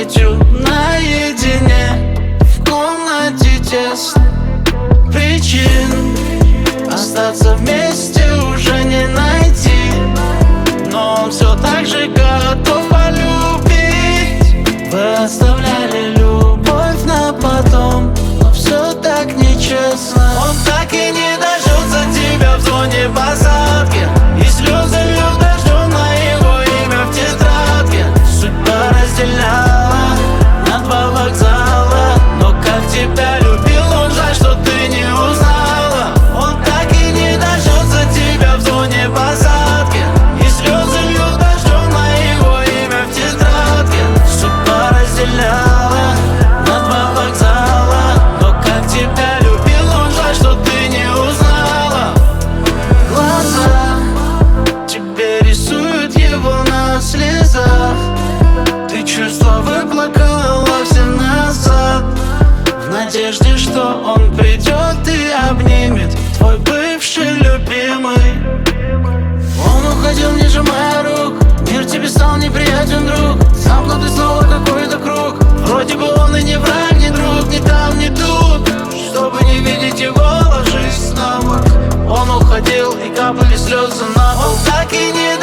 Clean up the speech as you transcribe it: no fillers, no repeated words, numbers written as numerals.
памятью наедине. В комнате тесно, причин остаться вместе уже не найти. Но он все так же готов полюбить. Вы оставляли любовь на потом, но все так нечестно. Он так и не дождется тебя в зоне посадки, и слезы льют дождем на его имя в тетрадке. Судьба разделяла на два вокзала, но как тебя любил он, жаль, что ты не узнала. Он так и не дождется тебя в зоне посадки, и слезы льют дождем на его имя в тетрадке. Судьба разделяла на два вокзала, но как тебя любил он, жаль, что ты не узнала. Глаза тебе рисуют его на слезах, ты чувства выплакала все назад, в надежде, что он придет и обнимет, твой бывший любимый. Он уходил, не сжимая рук, мир тебе стал неприятен, друг. Замкнутый снова какой-то круг, вроде бы он и не враг, не друг, ни там, ни тут. Чтобы не видеть его, ложись на бок. Он уходил, и капали слезы на пол. Он так и не